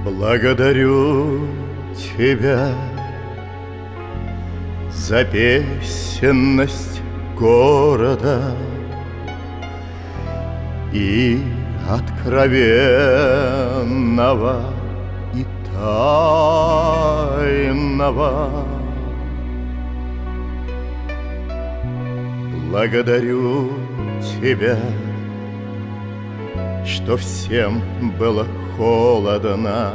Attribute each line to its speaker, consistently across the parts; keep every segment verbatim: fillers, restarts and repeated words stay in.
Speaker 1: Благодарю тебя за песенность города и откровенного, и тайного. Благодарю тебя, что всем было холодно,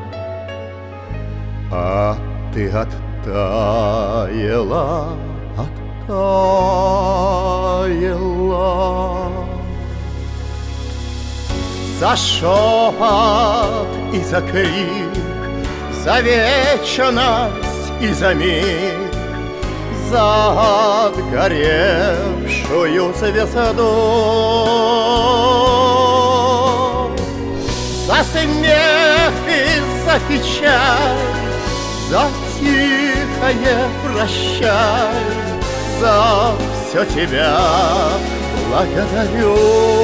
Speaker 1: а ты оттаяла, оттаяла. За шепот и за крик, за вечность и за миг, за отгоревшую звезду, за смех и за печаль, за тихое прощай, за все тебя благодарю.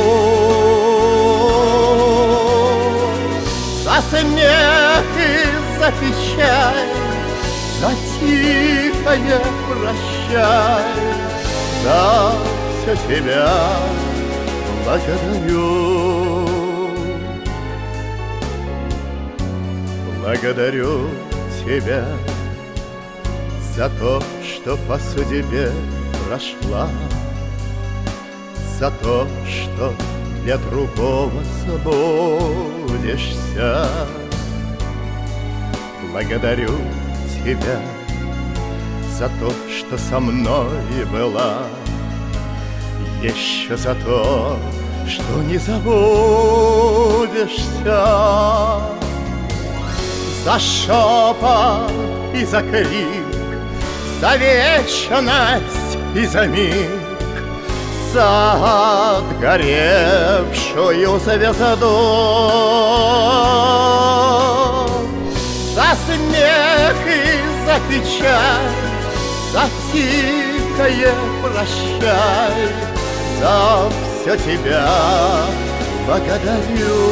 Speaker 1: За смех и за печаль, за тихое прощай, за все тебя благодарю. Благодарю тебя за то, что по судьбе прошла, за то, что для другого забудешься. Благодарю тебя за то, что со мной была, еще за то, что не забудешься. За шепот и за крик, за вечность и за миг, за отгоревшую звезду, за смех и за печаль, за тихое прощай, за все тебя благодарю.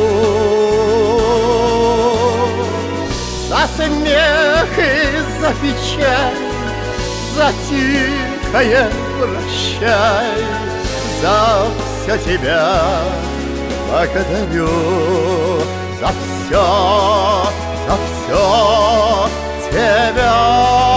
Speaker 1: За смех и за печаль, за тихое прощай, за все тебя благодарю. За все, за все тебя